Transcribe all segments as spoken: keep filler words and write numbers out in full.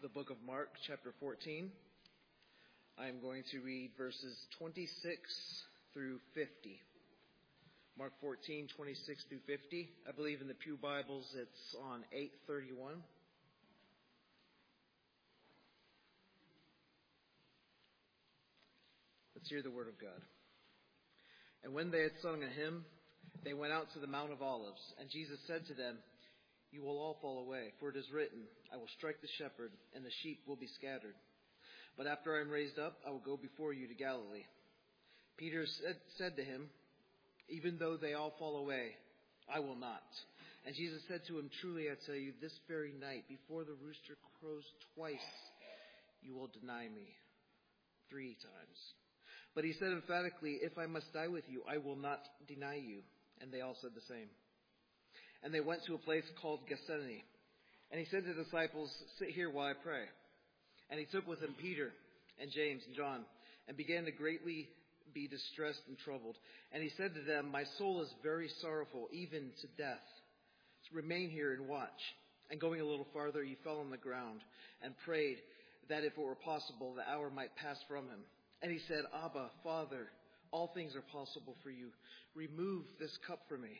the book of Mark, chapter fourteen. I am going to read verses twenty-six through fifty. Mark fourteen, twenty-six through fifty. I believe in the Pew Bibles it's on eight thirty-one. Let's hear the word of God. And when they had sung a hymn, they went out to the Mount of Olives. And Jesus said to them, "You will all fall away, for it is written, I will strike the shepherd, and the sheep will be scattered. But after I am raised up, I will go before you to Galilee." Peter said, said to him, "Even though they all fall away, I will not." And Jesus said to him, "Truly I tell you, this very night, before the rooster crows twice, you will deny me three times." But he said emphatically, "If I must die with you, I will not deny you." And they all said the same. And they went to a place called Gethsemane. And he said to the disciples, "Sit here while I pray." And he took with him Peter and James and John, and began to greatly be distressed and troubled. And he said to them, "My soul is very sorrowful, even to death. Remain here and watch." And going a little farther, he fell on the ground and prayed that if it were possible, the hour might pass from him. And he said, "Abba, Father, all things are possible for you. Remove this cup from me.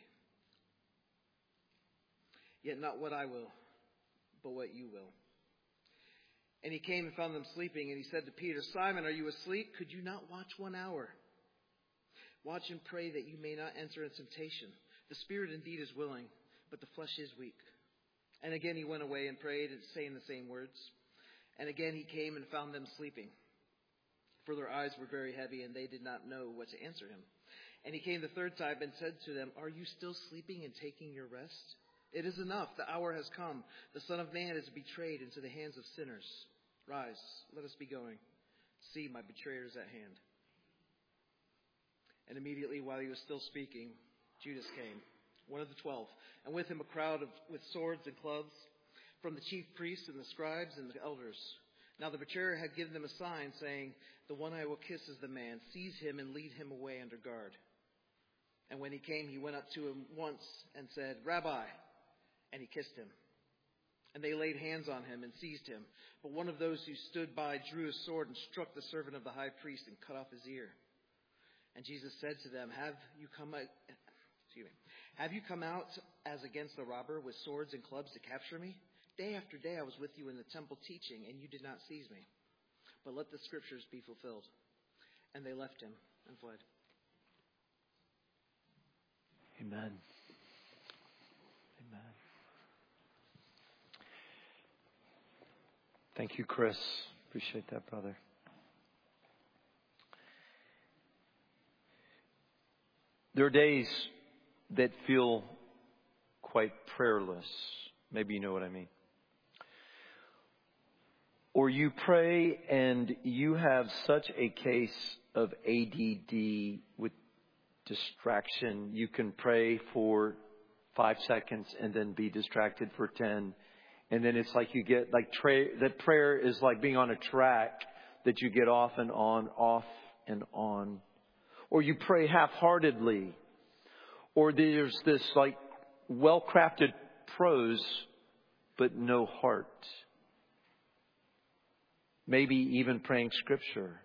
Yet not what I will, but what you will." And he came and found them sleeping, and he said to Peter, "Simon, are you asleep? Could you not watch one hour? Watch and pray that you may not enter into temptation. The spirit indeed is willing, but the flesh is weak." And again he went away and prayed, saying the same words. And again he came and found them sleeping, for their eyes were very heavy, and they did not know what to answer him. And he came the third time and said to them, "Are you still sleeping and taking your rest? It is enough. The hour has come. The Son of Man is betrayed into the hands of sinners. Rise, let us be going. See, my betrayer is at hand." And immediately while he was still speaking, Judas came, one of the twelve, and with him a crowd of, with swords and clubs, from the chief priests and the scribes and the elders. Now the betrayer had given them a sign, saying, "The one I will kiss is the man. Seize him and lead him away under guard." And when he came, he went up to him once and said, "Rabbi," and he kissed him. And they laid hands on him and seized him. But one of those who stood by drew his sword and struck the servant of the high priest and cut off his ear. And Jesus said to them, "Have you come out, excuse me, have you come out as against a robber with swords and clubs to capture me? Day after day I was with you in the temple teaching, and you did not seize me. But let the scriptures be fulfilled." And they left him and fled. Amen. Amen. Thank you, Chris. Appreciate that, brother. There are days that feel quite prayerless. Maybe you know what I mean. Or you pray and you have such a case of A D D with distraction. You can pray for five seconds and then be distracted for ten. And then it's like you get like tra- that prayer is like being on a track that you get off and on, off and on. Or you pray half-heartedly. Or there's this like well-crafted prose, but no heart. Maybe even praying scripture.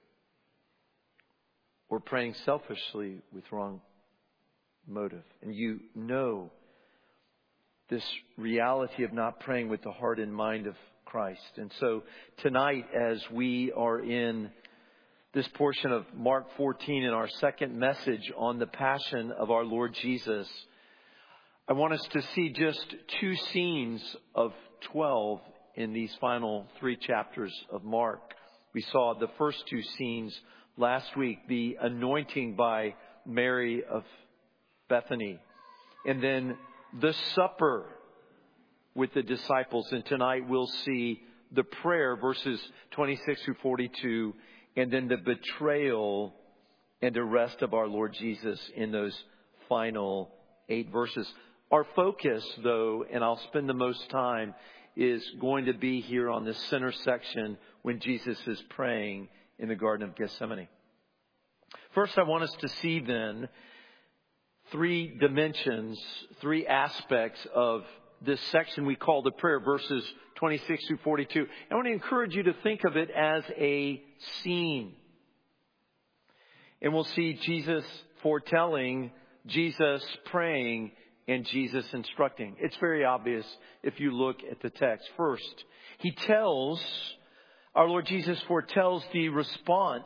Or praying selfishly with wrong motive. And you know this reality of not praying with the heart and mind of Christ. And so tonight, as we are in this portion of Mark fourteen in our second message on the passion of our Lord Jesus, I want us to see just two scenes of twelve in these final three chapters of Mark. We saw the first two scenes last week, the anointing by Mary of Bethany, and then the supper with the disciples. And tonight we'll see the prayer, verses twenty-six through forty-two, and then the betrayal and arrest of our Lord Jesus in those final eight verses. Our focus, though, and I'll spend the most time, is going to be here on this center section when Jesus is praying in the Garden of Gethsemane. First, I want us to see then three dimensions, three aspects of this section we call the prayer, verses twenty-six through forty-two. I want to encourage you to think of it as a scene. And we'll see Jesus foretelling, Jesus praying, and Jesus instructing. It's very obvious if you look at the text. First, he tells, our Lord Jesus foretells the response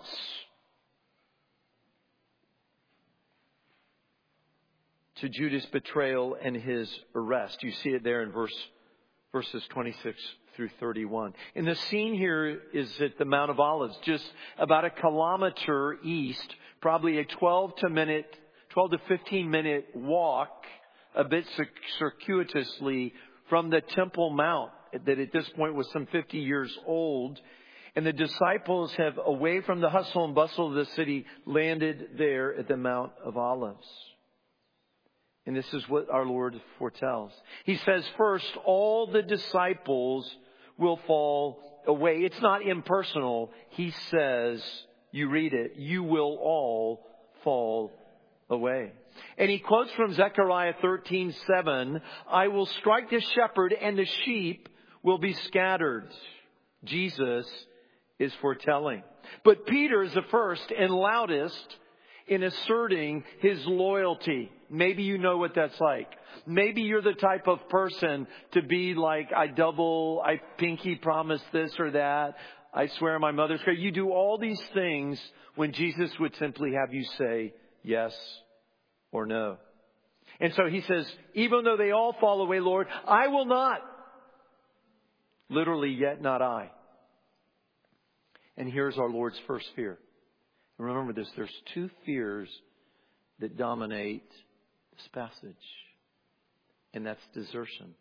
to Judas' betrayal and his arrest. You see it there in verse verses twenty-six through thirty-one. And the scene here is at the Mount of Olives, just about a kilometer east, probably a twelve to minute, twelve to fifteen minute walk, a bit circuitously from the Temple Mount that at this point was some fifty years old. And the disciples have, away from the hustle and bustle of the city, landed there at the Mount of Olives. And this is what our Lord foretells. He says, first, all the disciples will fall away. It's not impersonal. He says, you read it, you will all fall away. And he quotes from Zechariah thirteen seven, I will strike the shepherd and the sheep will be scattered. Jesus is foretelling. But Peter is the first and loudest in asserting his loyalty. Maybe you know what that's like. Maybe you're the type of person to be like, I double, I pinky promise this or that. I swear on my mother's grave. You do all these things when Jesus would simply have you say yes or no. And so he says, even though they all fall away, Lord, I will not. Literally, yet not I. And here's our Lord's first fear. And remember this, there's two fears that dominate this passage. And that's desertion.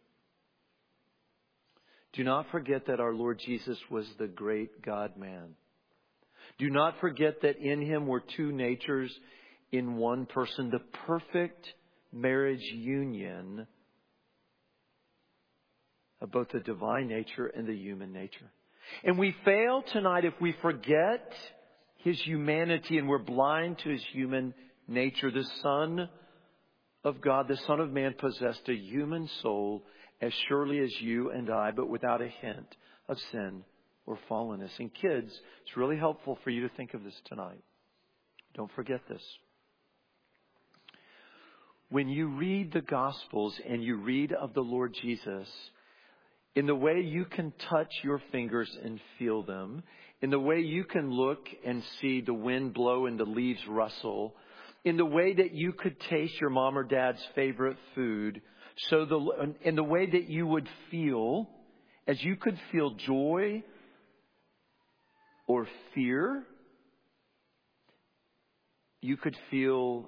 Do not forget that our Lord Jesus was the great God-man. Do not forget that in Him were two natures in one person, the perfect marriage union of both the divine nature and the human nature. And we fail tonight if we forget His humanity and we're blind to His human nature. The Son of God, the Son of Man, possessed a human soul as surely as you and I, but without a hint of sin or fallenness. And kids, it's really helpful for you to think of this tonight. Don't forget this. When you read the Gospels and you read of the Lord Jesus, in the way you can touch your fingers and feel them, in the way you can look and see the wind blow and the leaves rustle, in the way that you could taste your mom or dad's favorite food, so the in the way that you would feel, as you could feel joy or fear, you could feel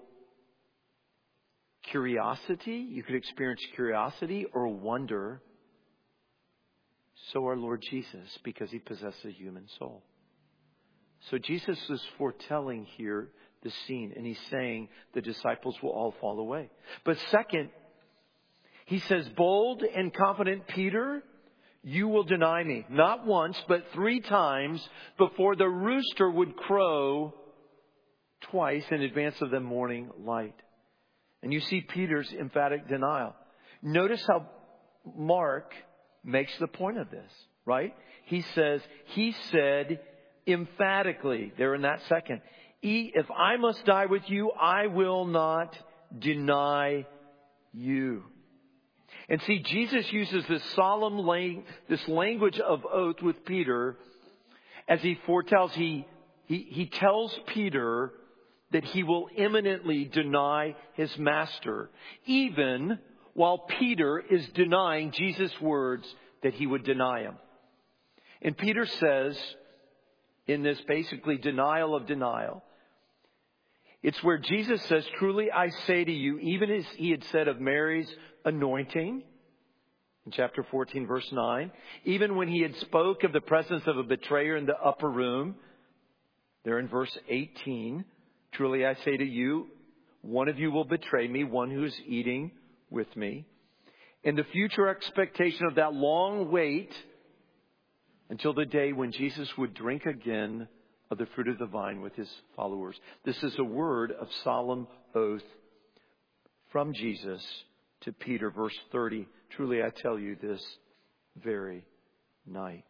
curiosity, you could experience curiosity or wonder. So our Lord Jesus, because He possessed a human soul. So Jesus is foretelling here the scene, and He's saying the disciples will all fall away. But second, He says, bold and confident Peter, you will deny me. Not once, but three times before the rooster would crow twice in advance of the morning light. And you see Peter's emphatic denial. Notice how Mark makes the point of this, right? He says, he said emphatically there in that second, if I must die with you, I will not deny you. And see, Jesus uses this solemn lang- this language of oath with Peter as he foretells, he, he, he tells Peter that he will imminently deny his master, even while Peter is denying Jesus' words that he would deny him. And Peter says, in this basically denial of denial, it's where Jesus says, truly I say to you, even as He had said of Mary's anointing, in chapter fourteen, verse nine, even when He had spoke of the presence of a betrayer in the upper room, there in verse eighteen, truly I say to you, one of you will betray me, one who is eating with me. And the future expectation of that long wait until the day when Jesus would drink again of the fruit of the vine with His followers. This is a word of solemn oath from Jesus to Peter, verse thirty. Truly, I tell you, this very night.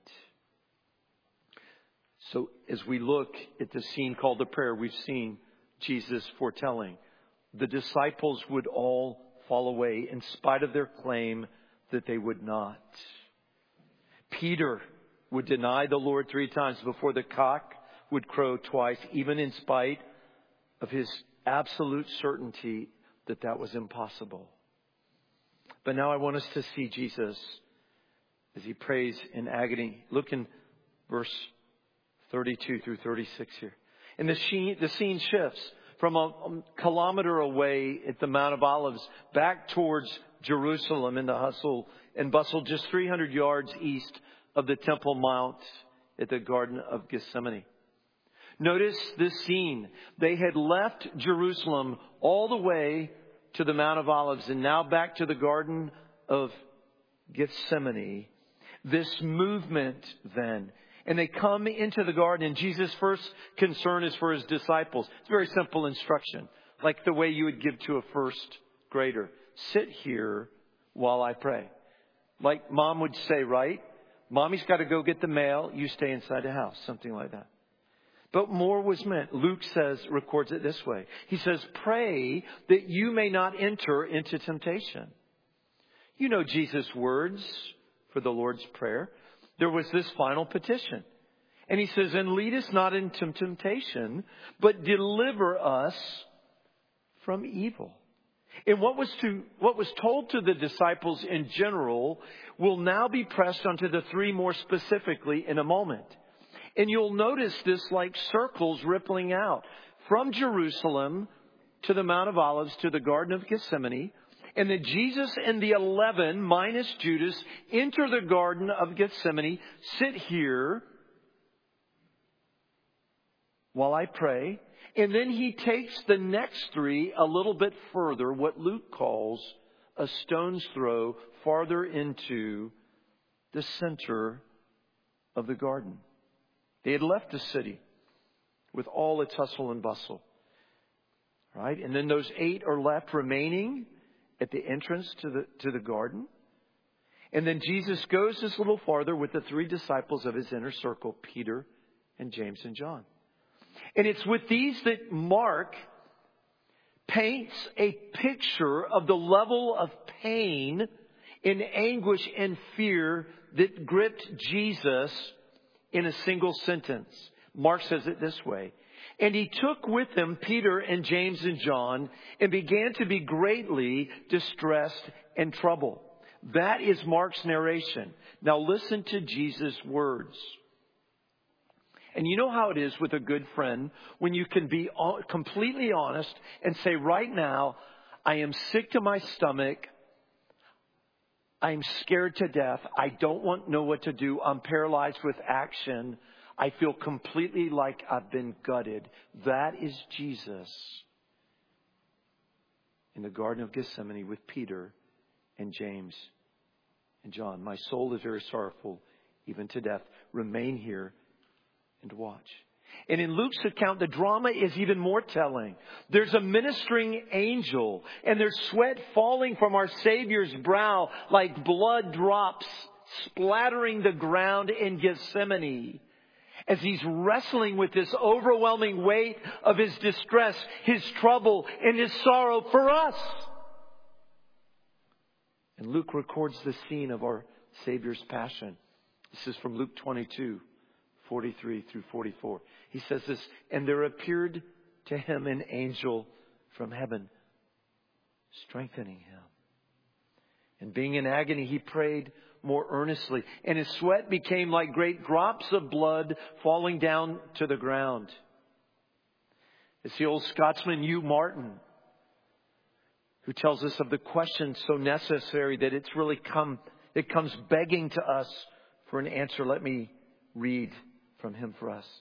So as we look at the scene called the prayer, we've seen Jesus foretelling the disciples would all fall away in spite of their claim that they would not. Peter would deny the Lord three times before the cock would crow twice, even in spite of his absolute certainty that that was impossible. But now I want us to see Jesus as he prays in agony. Look in verse thirty-two through thirty-six here. And the scene, the scene shifts from a kilometer away at the Mount of Olives back towards Jerusalem in the hustle and bustle just three hundred yards east of the Temple Mount at the Garden of Gethsemane. Notice this scene. They had left Jerusalem all the way to the Mount of Olives and now back to the Garden of Gethsemane. This movement then. And they come into the garden, and Jesus' first concern is for his disciples. It's a very simple instruction, like the way you would give to a first grader. Sit here while I pray. Like mom would say, right? Mommy's got to go get the mail. You stay inside the house. Something like that. But more was meant. Luke says, records it this way. He says, pray that you may not enter into temptation. You know Jesus' words for the Lord's Prayer. There was this final petition. And he says, and lead us not into temptation, but deliver us from evil. And what was to, what was told to the disciples in general will now be pressed onto the three more specifically in a moment. And you'll notice this like circles rippling out from Jerusalem to the Mount of Olives to the Garden of Gethsemane. And then Jesus and the eleven, minus Judas, enter the Garden of Gethsemane, sit here while I pray. And then he takes the next three a little bit further, what Luke calls a stone's throw, farther into the center of the garden. They had left the city with all its hustle and bustle. Right? And then those eight are left remaining at the entrance to the to the garden. And then Jesus goes this little farther with the three disciples of his inner circle, Peter and James and John. And it's with these that Mark paints a picture of the level of pain and anguish and fear that gripped Jesus in a single sentence. Mark says it this way. And he took with him Peter and James and John and began to be greatly distressed and troubled. That is Mark's narration. Now listen to Jesus' words. And you know how it is with a good friend when you can be completely honest and say, right now, I am sick to my stomach. I'm scared to death. I don't want know what to do. I'm paralyzed with action. I feel completely like I've been gutted. That is Jesus in the Garden of Gethsemane with Peter and James and John. My soul is very sorrowful, even to death. Remain here and watch. And in Luke's account, the drama is even more telling. There's a ministering angel, and there's sweat falling from our Savior's brow like blood drops splattering the ground in Gethsemane. As he's wrestling with this overwhelming weight of his distress, his trouble, and his sorrow for us. And Luke records the scene of our Savior's passion. This is from Luke twenty-two, forty-three through forty-four. He says this, and there appeared to him an angel from heaven, strengthening him. And being in agony, he prayed more earnestly, and his sweat became like great drops of blood falling down to the ground. It's the old Scotsman Hugh Martin who tells us of the question so necessary that it's really come, it comes begging to us for an answer. Let me read from him for us.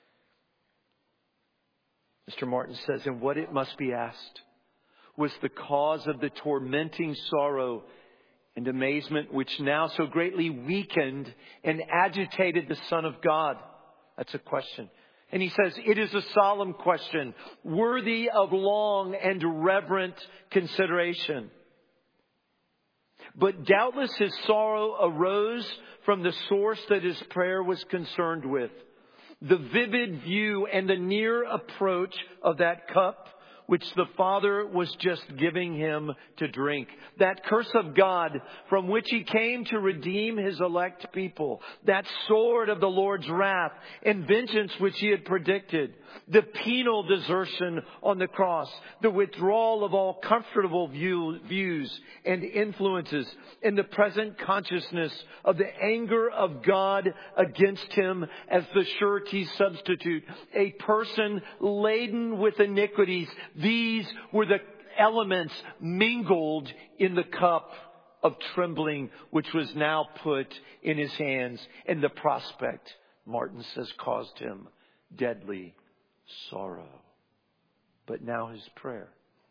Mister Martin says, and what it must be asked was the cause of the tormenting sorrow and amazement which now so greatly weakened and agitated the Son of God. That's a question. And he says, it is a solemn question, worthy of long and reverent consideration. But doubtless his sorrow arose from the source that his prayer was concerned with. The vivid view and the near approach of that cup which the Father was just giving him to drink. That curse of God from which he came to redeem his elect people. That sword of the Lord's wrath and vengeance which he had predicted. The penal desertion on the cross. The withdrawal of all comfortable view, views and influences. And the present consciousness of the anger of God against him as the surety substitute. A person laden with iniquities. These were the elements mingled in the cup of trembling, which was now put in his hands. And the prospect, Martin says, caused him deadly sorrow. But now his prayer.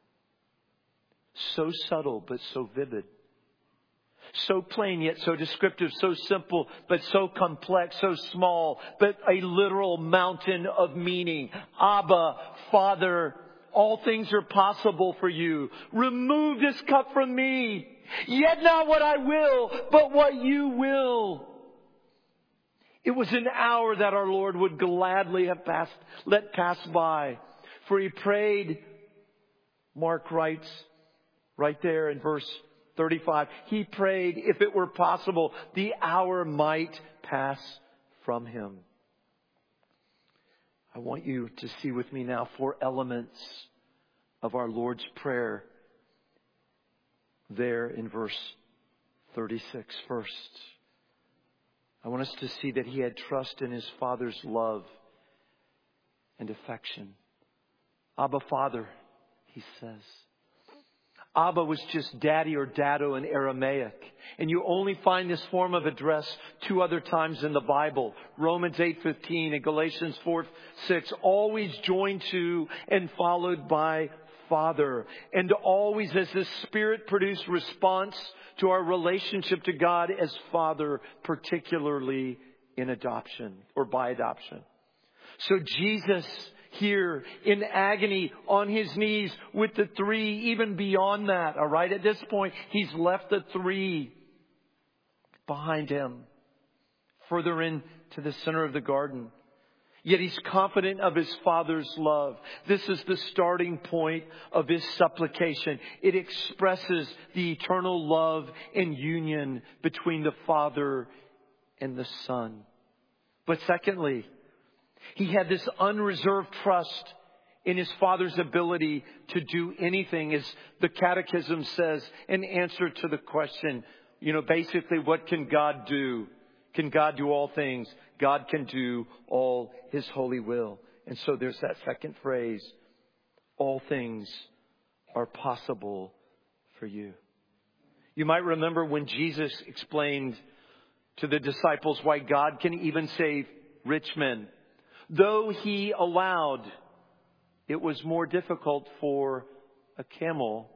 So subtle, but so vivid. So plain, yet so descriptive. So simple, but so complex. So small, but a literal mountain of meaning. Abba, Father, all things are possible for you. Remove this cup from me. Yet not what I will, but what you will. It was an hour that our Lord would gladly have passed, let pass by. For he prayed, Mark writes right there in verse thirty-five, he prayed, if it were possible, the hour might pass from him. I want you to see with me now four elements of our Lord's prayer there in verse thirty-six. First, I want us to see that he had trust in his Father's love and affection. Abba, Father, he says. Abba was just daddy or dado in Aramaic. And you only find this form of address two other times in the Bible. Romans eight fifteen and Galatians four six. Always joined to and followed by Father. And always as the Spirit produced response to our relationship to God as Father, particularly in adoption or by adoption. So Jesus here in agony on his knees with the three, even beyond that. All right. At this point, he's left the three behind him further into the center of the garden. Yet he's confident of his Father's love. This is the starting point of his supplication. It expresses the eternal love and union between the Father and the Son. But secondly, he had this unreserved trust in his Father's ability to do anything, as the Catechism says, in answer to the question, you know, basically, what can God do? Can God do all things? God can do all his holy will. And so there's that second phrase, all things are possible for you. You might remember when Jesus explained to the disciples why God can even save rich men. Though he allowed, it was more difficult for a camel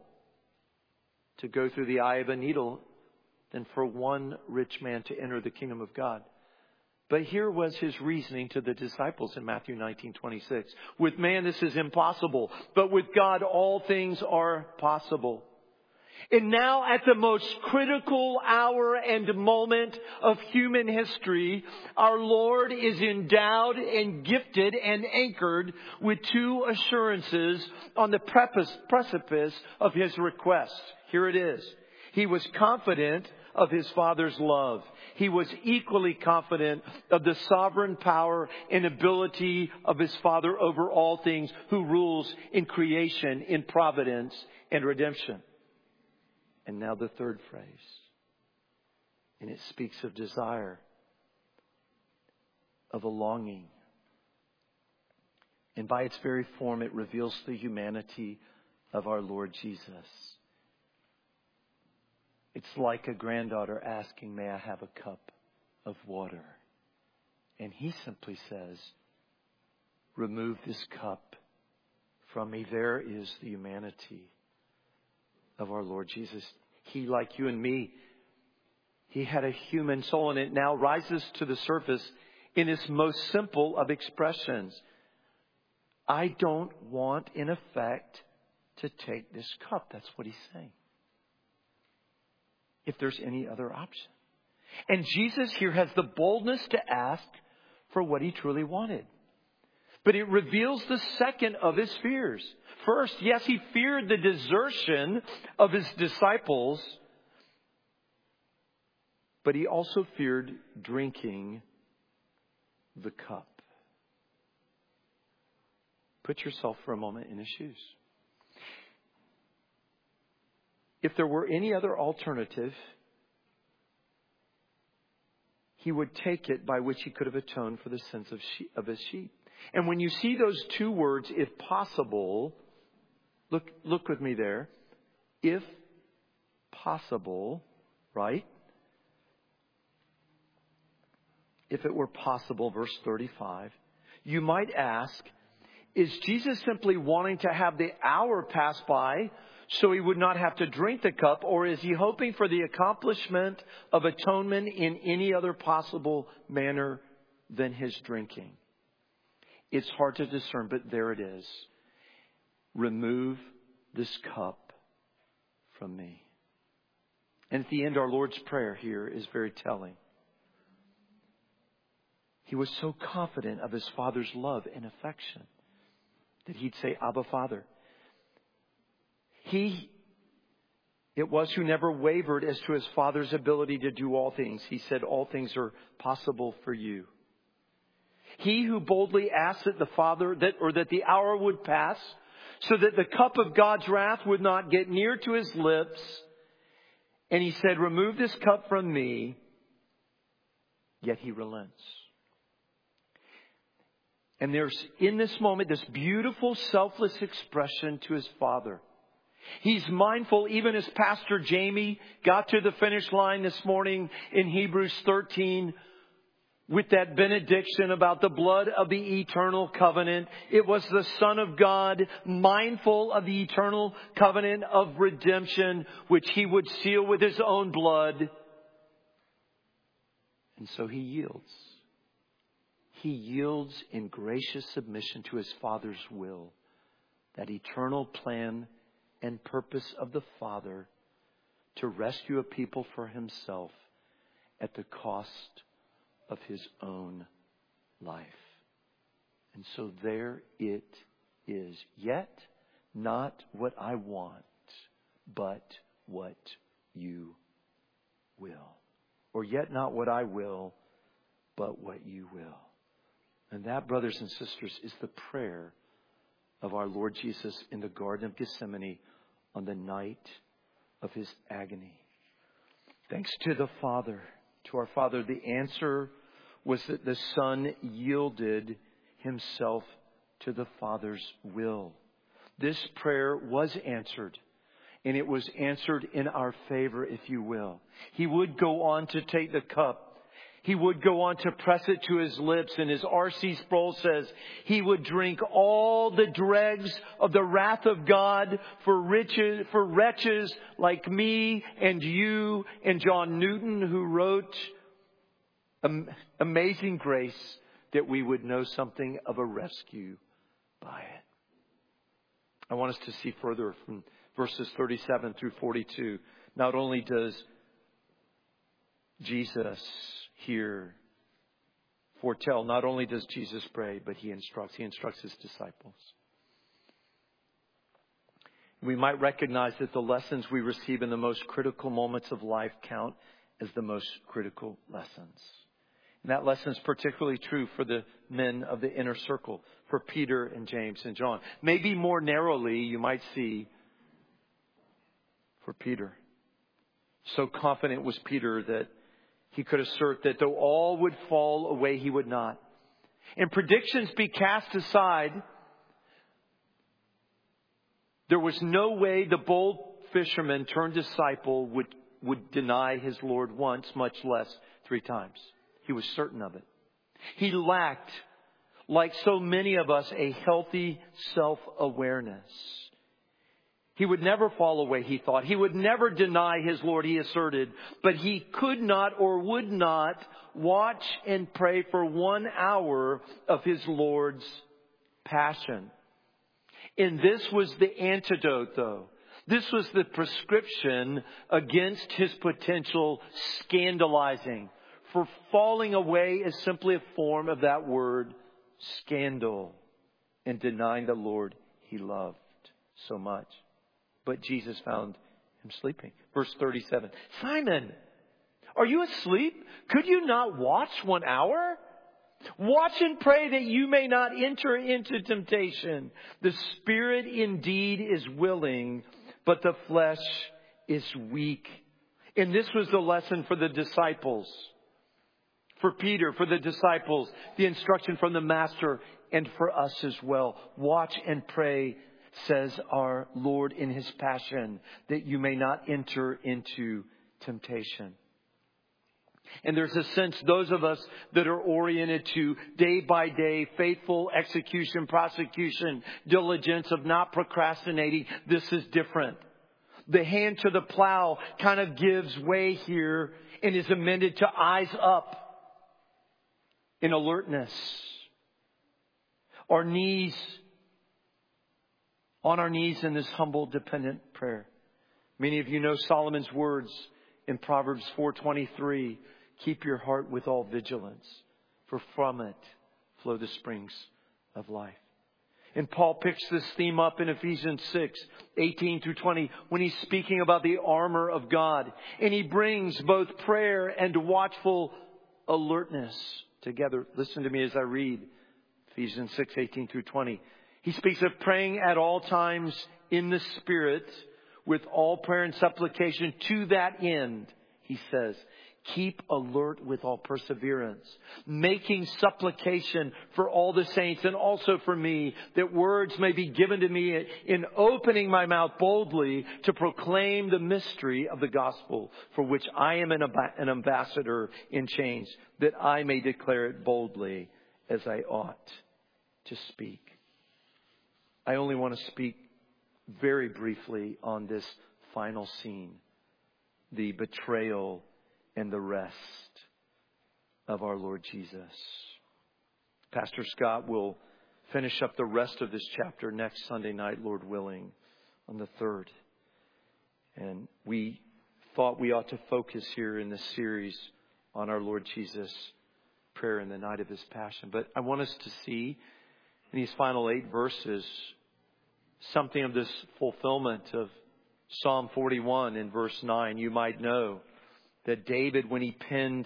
to go through the eye of a needle than for one rich man to enter the kingdom of God. But here was his reasoning to the disciples in Matthew nineteen twenty-six. With man this is impossible, but with God all things are possible. And now at the most critical hour and moment of human history, our Lord is endowed and gifted and anchored with two assurances on the precipice of his request. Here it is. He was confident of his Father's love. He was equally confident of the sovereign power and ability of his Father over all things, who rules in creation, in providence, and redemption. And now the third phrase. And it speaks of desire, of a longing. And by its very form, it reveals the humanity of our Lord Jesus. It's like a granddaughter asking, may I have a cup of water? And he simply says, remove this cup from me. There is the humanity of our Lord Jesus. He, like you and me, he had a human soul, and it now rises to the surface in its most simple of expressions. I don't want, in effect, to take this cup. That's what he's saying. if there's any other option. And Jesus here has the boldness to ask for what he truly wanted. But it reveals the second of his fears. First, yes, he feared the desertion of his disciples, but he also feared drinking the cup. Put yourself for a moment in his shoes. If there were any other alternative, he would take it by which he could have atoned for the sins of, sheep, of his sheep. And when you see those two words, if possible, look, look with me there. If possible, right? If it were possible, verse thirty-five, you might ask, is Jesus simply wanting to have the hour pass by so he would not have to drink the cup? Or is he hoping for the accomplishment of atonement in any other possible manner than his drinking? It's hard to discern, but there it is. Remove this cup from me. And at the end, our Lord's Prayer here is very telling. He was so confident of his Father's love and affection that he'd say, Abba, Father. He, it was who never wavered as to his Father's ability to do all things. He said, all things are possible for you. He who boldly asked that the Father, that or that the hour would pass, so that the cup of God's wrath would not get near to his lips. And he said, remove this cup from me. Yet he relents. And there's, in this moment, this beautiful, selfless expression to his Father. He's mindful, even as Pastor Jamie got to the finish line this morning in Hebrews thirteen, with that benediction about the blood of the eternal covenant. It was the Son of God, mindful of the eternal covenant of redemption, which he would seal with his own blood. And so he yields. He yields in gracious submission to his Father's will, that eternal plan and purpose of the Father to rescue a people for himself at the cost of his own life. And so there it is. Yet not what I want, but what you will. Or yet not what I will, but what you will. And that, brothers and sisters, is the prayer of our Lord Jesus in the Garden of Gethsemane on the night of his agony. Thanks to the Father, to our Father, the answer was that the Son yielded himself to the Father's will. This prayer was answered, and it was answered in our favor, if you will. He would go on to take the cup. He would go on to press it to his lips. And as R C Sproul says, he would drink all the dregs of the wrath of God for riches, for wretches like me and you and John Newton, who wrote Amazing Grace, that we would know something of a rescue by it. I want us to see further from verses thirty-seven through forty-two. Not only does Jesus here foretell, not only does Jesus pray, but he instructs. He instructs his disciples. We might recognize that the lessons we receive in the most critical moments of life count as the most critical lessons. And that lesson is particularly true for the men of the inner circle, for Peter and James and John. Maybe more narrowly, you might see, for Peter. So confident was Peter that he could assert that though all would fall away, he would not. And predictions be cast aside, there was no way the bold fisherman turned disciple would, would deny his Lord once, much less three times. He was certain of it. He lacked, like so many of us, a healthy self-awareness. He would never fall away, he thought. He would never deny his Lord, he asserted. But he could not or would not watch and pray for one hour of his Lord's passion. And this was the antidote, though. This was the prescription against his potential scandalizing. For falling away is simply a form of that word, scandal, and denying the Lord he loved so much. But Jesus found him sleeping. Verse thirty-seven. Simon, are you asleep? Could you not watch one hour? Watch and pray that you may not enter into temptation. The spirit indeed is willing, but the flesh is weak. And this was the lesson for the disciples. For Peter, for the disciples, the instruction from the Master, and for us as well. Watch and pray, says our Lord in his passion, that you may not enter into temptation. And there's a sense, those of us that are oriented to day by day, faithful execution, prosecution, diligence of not procrastinating, this is different. The hand to the plow kind of gives way here and is amended to eyes up in alertness. Our knees, on our knees in this humble, dependent prayer. Many of you know Solomon's words in Proverbs four twenty-three. Keep your heart with all vigilance, for from it flow the springs of life. And Paul picks this theme up in Ephesians six, eighteen through twenty, when he's speaking about the armor of God. And he brings both prayer and watchful alertness together. Listen to me as I read Ephesians six, eighteen through twenty. He speaks of praying at all times in the Spirit with all prayer and supplication. To that end, he says, keep alert with all perseverance, making supplication for all the saints and also for me, that words may be given to me in opening my mouth boldly to proclaim the mystery of the gospel, for which I am an, an ambassador in chains, that I may declare it boldly as I ought to speak. I only want to speak very briefly on this final scene, the betrayal and the rest of our Lord Jesus. Pastor Scott will finish up the rest of this chapter next Sunday night, Lord willing, on the third. And we thought we ought to focus here in this series on our Lord Jesus' prayer in the night of his passion. But I want us to see in these final eight verses something of this fulfillment of Psalm forty-one in verse nine. You might know that David, when he penned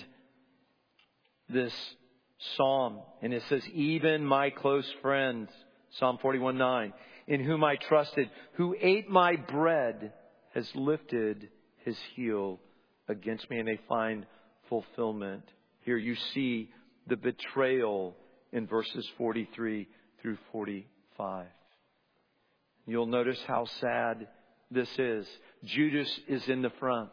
this psalm, and it says, even my close friend, Psalm forty-one nine, in whom I trusted, who ate my bread, has lifted his heel against me. And they find fulfillment. Here you see the betrayal in verses forty-three through forty-five. You'll notice how sad this is. Judas is in the front.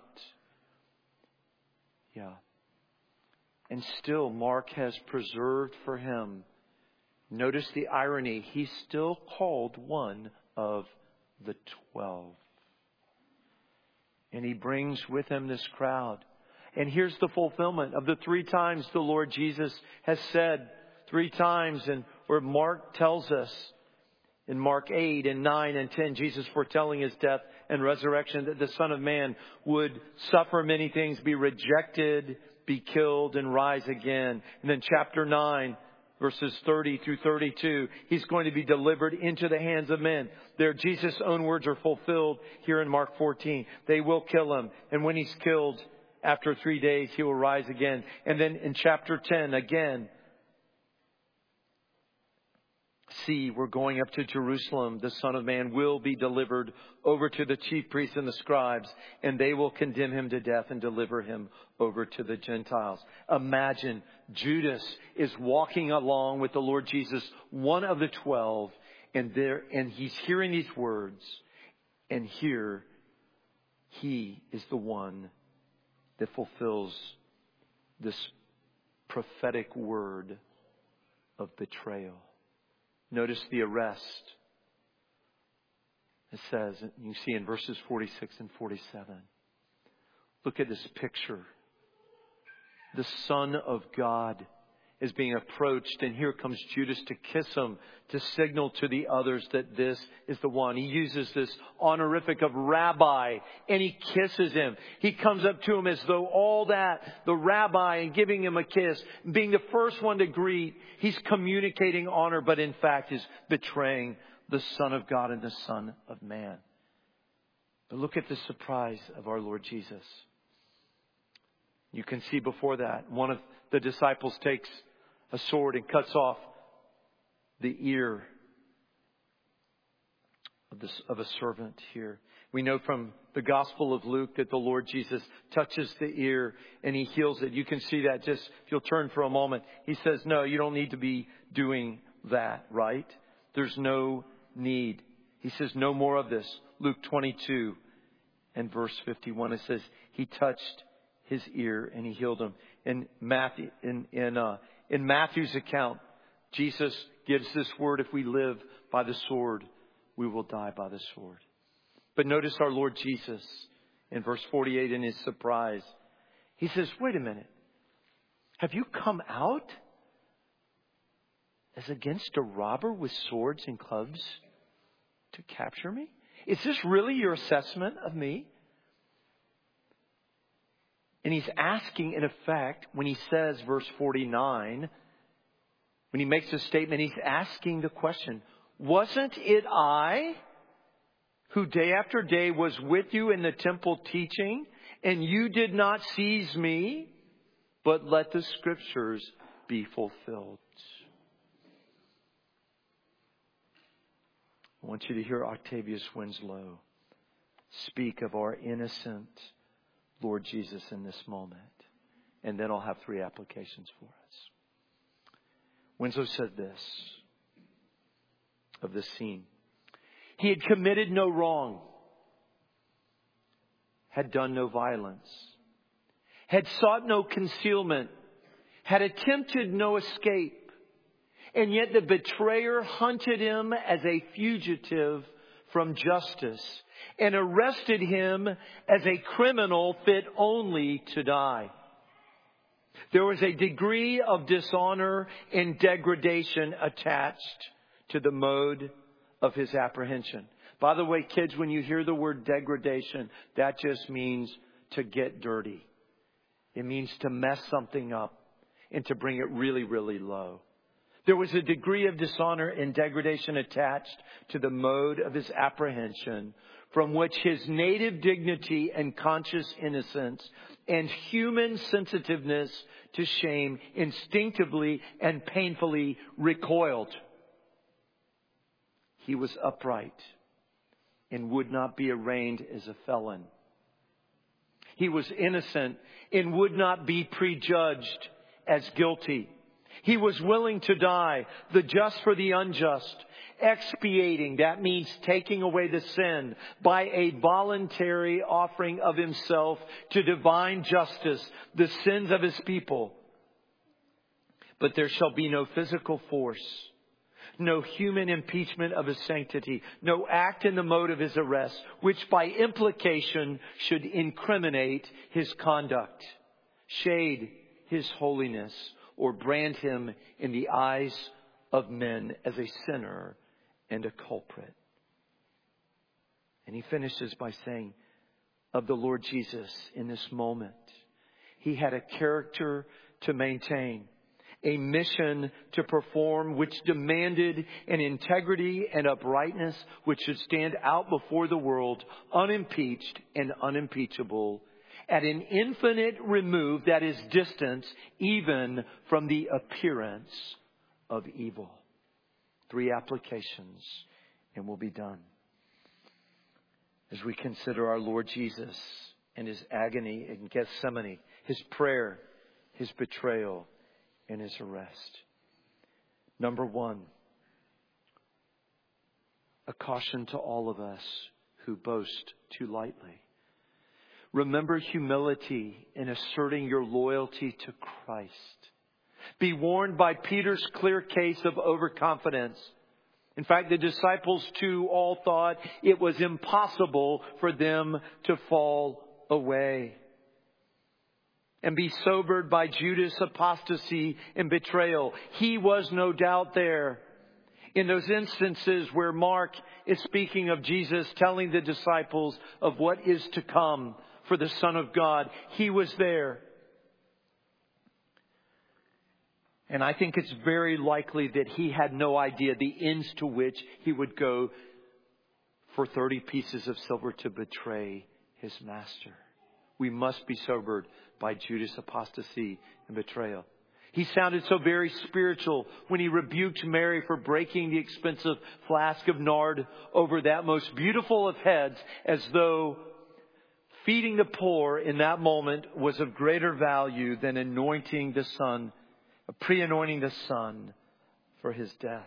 Yeah. And still Mark has preserved for him. Notice the irony. He's still called one of the twelve. And he brings with him this crowd. And here's the fulfillment of the three times the Lord Jesus has said, three times, and where Mark tells us in Mark eight and nine and ten, Jesus foretelling his death and resurrection, that the Son of Man would suffer many things, be rejected, be killed, and rise again. And then chapter nine, verses thirty through thirty-two, he's going to be delivered into the hands of men. There, Jesus' own words are fulfilled here in Mark fourteen. They will kill him. And when he's killed, after three days, he will rise again. And then in chapter ten, again, see, we're going up to Jerusalem. The Son of Man will be delivered over to the chief priests and the scribes, and they will condemn him to death and deliver him over to the Gentiles. Imagine Judas is walking along with the Lord Jesus, one of the twelve, and there, and he's hearing these words, and here he is the one that fulfills this prophetic word of betrayal. Notice the arrest. It says, you see in verses forty-six and forty-seven. Look at this picture. The Son of God is being approached, and here comes Judas to kiss him, to signal to the others that this is the one. He uses this honorific of rabbi, and he kisses him. He comes up to him as though all that, the rabbi, and giving him a kiss, being the first one to greet, he's communicating honor, but in fact is betraying the Son of God and the Son of Man. But look at the surprise of our Lord Jesus. You can see before that, one of the disciples takes a sword and cuts off the ear of, this, of a servant here. We know from the Gospel of Luke that the Lord Jesus touches the ear and he heals it. You can see that just, if you'll turn for a moment. He says, no, you don't need to be doing that, right? There's no need. He says, no more of this. Luke twenty-two and verse fifty-one, it says, he touched his ear and he healed him. In Matthew, in, in, uh, in Matthew's account, Jesus gives this word: if we live by the sword, we will die by the sword. But notice our Lord Jesus in verse forty-eight, in his surprise, he says, wait a minute. Have you come out as against a robber with swords and clubs to capture me? Is this really your assessment of me? And he's asking, in effect, when he says, verse forty-nine, when he makes a statement, he's asking the question, wasn't it I who day after day was with you in the temple teaching, and you did not seize me, but let the scriptures be fulfilled? I want you to hear Octavius Winslow speak of our innocent Lord Jesus in this moment. And then I'll have three applications for us. Winslow said this of this scene. He had committed no wrong, had done no violence, had sought no concealment, had attempted no escape. And yet the betrayer hunted him as a fugitive from justice and arrested him as a criminal fit only to die. There was a degree of dishonor and degradation attached to the mode of his apprehension. By the way, kids, when you hear the word degradation, that just means to get dirty. It means to mess something up and to bring it really, really low. There was a degree of dishonor and degradation attached to the mode of his apprehension, from which his native dignity and conscious innocence and human sensitiveness to shame instinctively and painfully recoiled. He was upright and would not be arraigned as a felon. He was innocent and would not be prejudged as guilty. He was willing to die, the just for the unjust, expiating, that means taking away the sin, by a voluntary offering of himself to divine justice, the sins of his people. But there shall be no physical force, no human impeachment of his sanctity, no act in the mode of his arrest, which by implication should incriminate his conduct, shade his holiness, or brand him in the eyes of men as a sinner and a culprit. And he finishes by saying of the Lord Jesus in this moment, he had a character to maintain, a mission to perform, which demanded an integrity and uprightness which should stand out before the world, unimpeached and unimpeachable, at an infinite remove, that is distance, even from the appearance of evil. Three applications, and we'll be done. As we consider our Lord Jesus and his agony in Gethsemane, his prayer, his betrayal, and his arrest. Number one, a caution to all of us who boast too lightly. Remember humility in asserting your loyalty to Christ. Be warned by Peter's clear case of overconfidence. In fact, the disciples too all thought it was impossible for them to fall away. and be sobered by Judas' apostasy and betrayal. He was no doubt there. In those instances where Mark is speaking of Jesus telling the disciples of what is to come for the Son of God, he was there. And I think it's very likely that he had no idea the ends to which he would go for thirty pieces of silver to betray his master. We must be sobered by Judas' apostasy and betrayal. He sounded so very spiritual when he rebuked Mary for breaking the expensive flask of nard over that most beautiful of heads, as though feeding the poor in that moment was of greater value than anointing the Son, pre-anointing the Son for his death.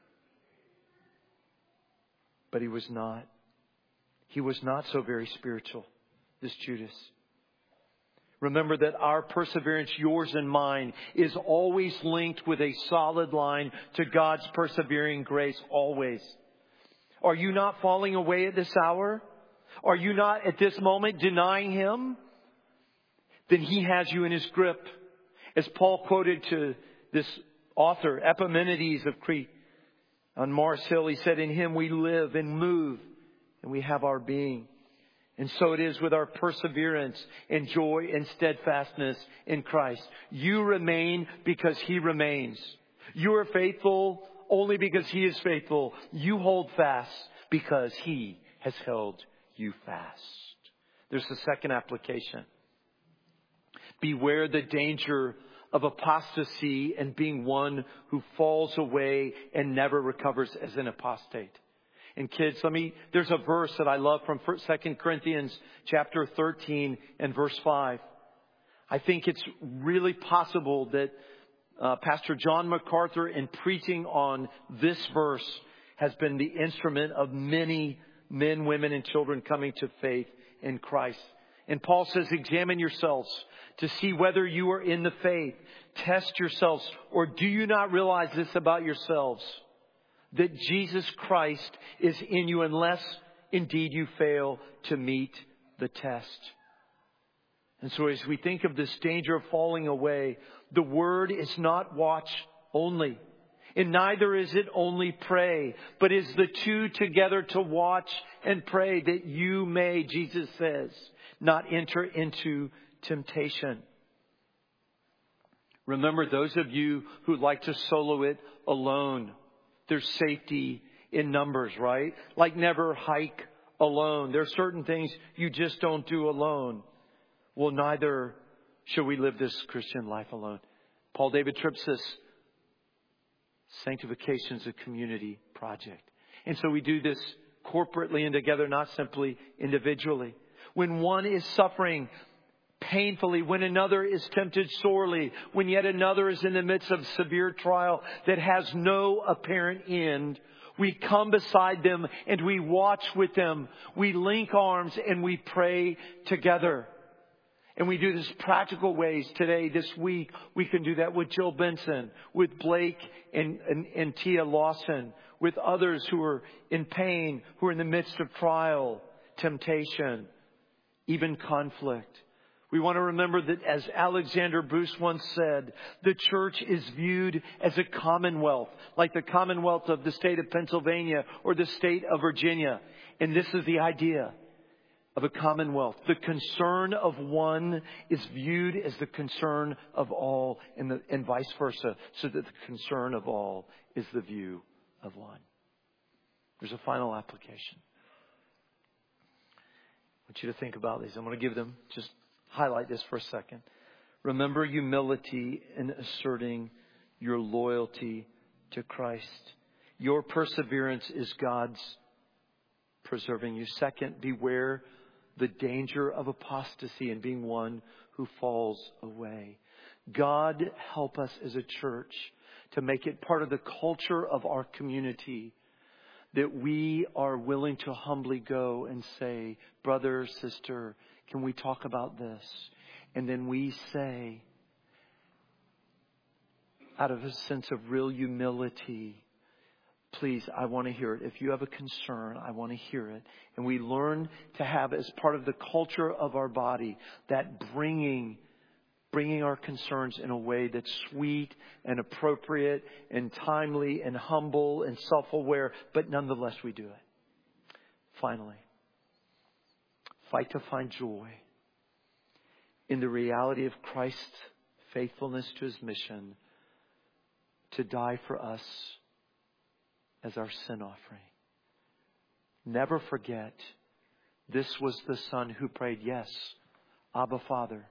But he was not. He was not so very spiritual, this Judas. Remember that our perseverance, yours and mine, is always linked with a solid line to God's persevering grace, always. Are you not falling away at this hour? Are you not at this moment denying Him? Then He has you in His grip. As Paul quoted to this author, Epimenides of Crete, on Mars Hill, he said, "In Him we live and move and we have our being." And so it is with our perseverance and joy and steadfastness in Christ. You remain because He remains. You are faithful only because He is faithful. You hold fast because He has held you fast. There's the second application. Beware the danger of apostasy and being one who falls away and never recovers as an apostate. And kids, let me, there's a verse that I love from Second Corinthians chapter thirteen and verse five. I think it's really possible that uh, Pastor John MacArthur, in preaching on this verse, has been the instrument of many men, women, and children coming to faith in Christ. And Paul says, examine yourselves to see whether you are in the faith. Test yourselves. Or do you not realize this about yourselves? That Jesus Christ is in you, unless indeed you fail to meet the test. And so as we think of this danger of falling away, the word is not watch only. And neither is it only pray, but is the two together to watch and pray, that you may, Jesus says, not enter into temptation. Remember, those of you who like to solo it alone, there's safety in numbers, right? Like never hike alone. There are certain things you just don't do alone. Well, neither should we live this Christian life alone. Paul David Tripp says, sanctification is a community project. And so we do this corporately and together, not simply individually. When one is suffering painfully, when another is tempted sorely, when yet another is in the midst of severe trial that has no apparent end, we come beside them and we watch with them. We link arms and we pray together. And we do this practical ways today, this week. We can do that with Jill Benson, with Blake and, and, and Tia Lawson, with others who are in pain, who are in the midst of trial, temptation, even conflict. We want to remember that, as Alexander Bruce once said, the church is viewed as a commonwealth, like the Commonwealth of the state of Pennsylvania or the state of Virginia. And this is the idea of a commonwealth. The concern of one is viewed as the concern of all, and, the, and vice versa, so that the concern of all is the view of one. There's a final application. I want you to think about these. I'm going to give them, just highlight this for a second. Remember humility in asserting your loyalty to Christ. Your perseverance is God's preserving you. Second, beware the danger of apostasy and being one who falls away. God help us as a church to make it part of the culture of our community that we are willing to humbly go and say, brother, sister, can we talk about this? And then we say, out of a sense of real humility, please, I want to hear it. If you have a concern, I want to hear it. And we learn to have, as part of the culture of our body, that bringing bringing our concerns in a way that's sweet and appropriate and timely and humble and self-aware, but nonetheless we do it. Finally, fight to find joy in the reality of Christ's faithfulness to His mission to die for us as our sin offering. Never forget, this was the Son who prayed, yes, Abba, Father,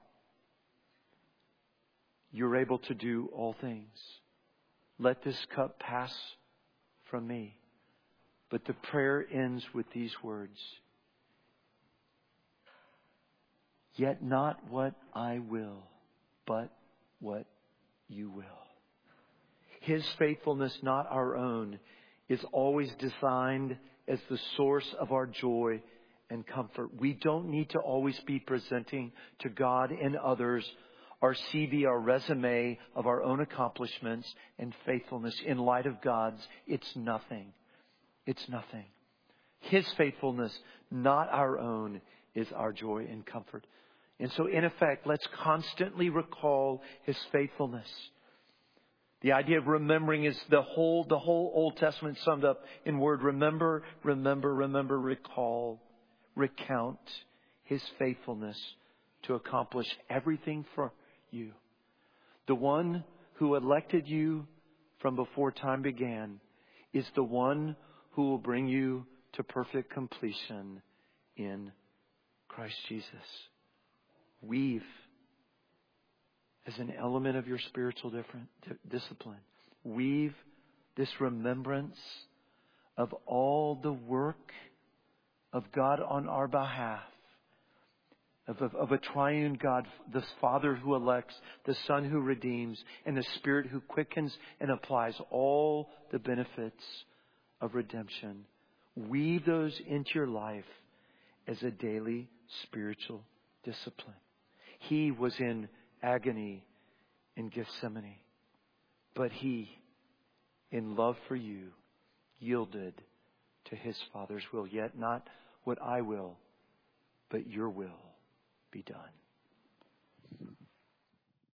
you're able to do all things. Let this cup pass from me. But the prayer ends with these words. Yet not what I will, but what you will. His faithfulness, not our own, is always designed as the source of our joy and comfort. We don't need to always be presenting to God and others our C V, our resume of our own accomplishments and faithfulness. In light of God's, it's nothing. It's nothing. His faithfulness, not our own, is our joy and comfort. And so, in effect, let's constantly recall His faithfulness. The idea of remembering is the whole, the whole Old Testament summed up in word remember, remember, remember, recall, recount His faithfulness to accomplish everything for you. The one who elected you from before time began is the one who will bring you to perfect completion in Christ Jesus. Weave, as an element of your spiritual different, discipline, weave this remembrance of all the work of God on our behalf. Of, of, of a triune God, the Father who elects, the Son who redeems, and the Spirit who quickens and applies all the benefits of redemption. Weave those into your life as a daily spiritual discipline. He was in agony in Gethsemane, but He, in love for you, yielded to His Father's will. Yet not what I will, but your will be done.